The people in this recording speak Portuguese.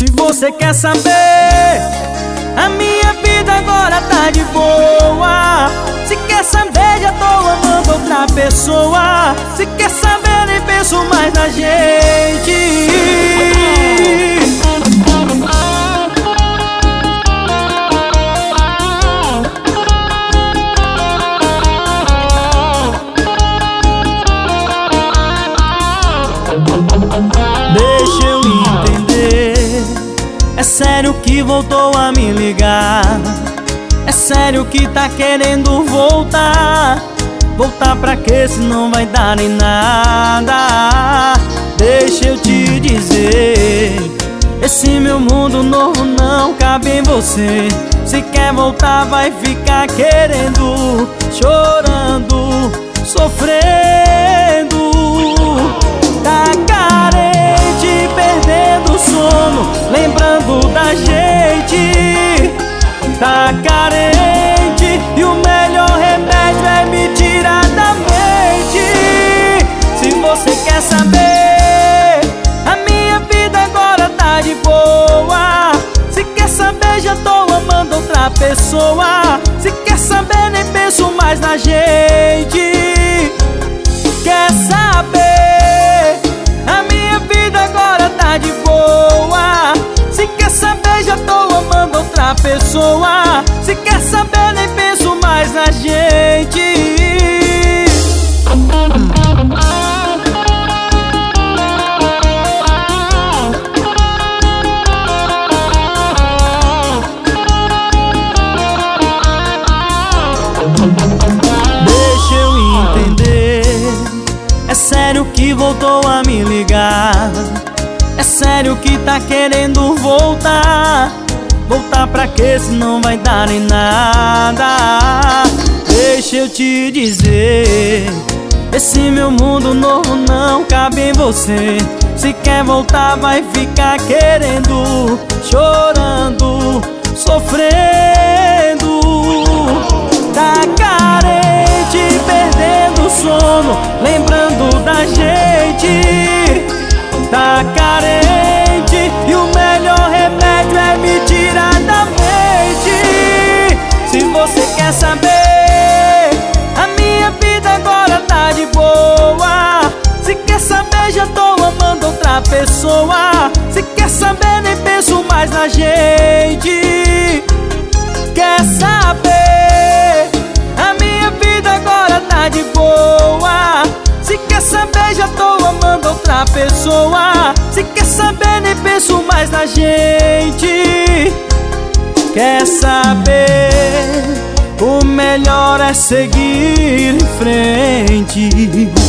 Se você quer saber, a minha vida agora tá de boa. Se quer saber, já tô amando outra pessoa. Se quer saber, nem penso mais na gente. Deixa eu entender, é sério que voltou a me ligar? É sério que tá querendo voltar? Voltar pra quê se não vai dar em nada? Deixa eu te dizer, esse meu mundo novo não cabe em você. Se quer voltar vai ficar querendo, chorando, sofrendo. Tá carente, perdendo o sono, lembrando da gente. Tá carente e o melhor remédio é me tirar da mente. Se você quer saber, a minha vida agora tá de boa. Se quer saber, já tô amando outra pessoa. Se quer saber, nem penso mais na gente. Quer saber, a minha vida agora tá de boa. Se quer saber, já tô amando outra pessoa. Se quer saber, nem penso mais na gente. Deixa eu entender, é sério que voltou a me ligar? É sério que tá querendo voltar? Voltar pra quê se não vai dar em nada? Deixa eu te dizer, esse meu mundo novo não cabe em você. Se quer voltar vai ficar querendo, chorando, sofrendo. Tá carente, perdendo o sono, lembrando da gente. Tá carente e o melhor remédio é me tirar da mente. Se você quer saber, a minha vida agora tá de boa. Se quer saber, já tô amando outra pessoa. Se quer saber, nem penso mais na gente. Quer saber, a minha vida agora tá de boa. Se quer saber, já tô amando outra pessoa. Se quer saber, nem penso mais na gente. Quer saber, o melhor é seguir em frente.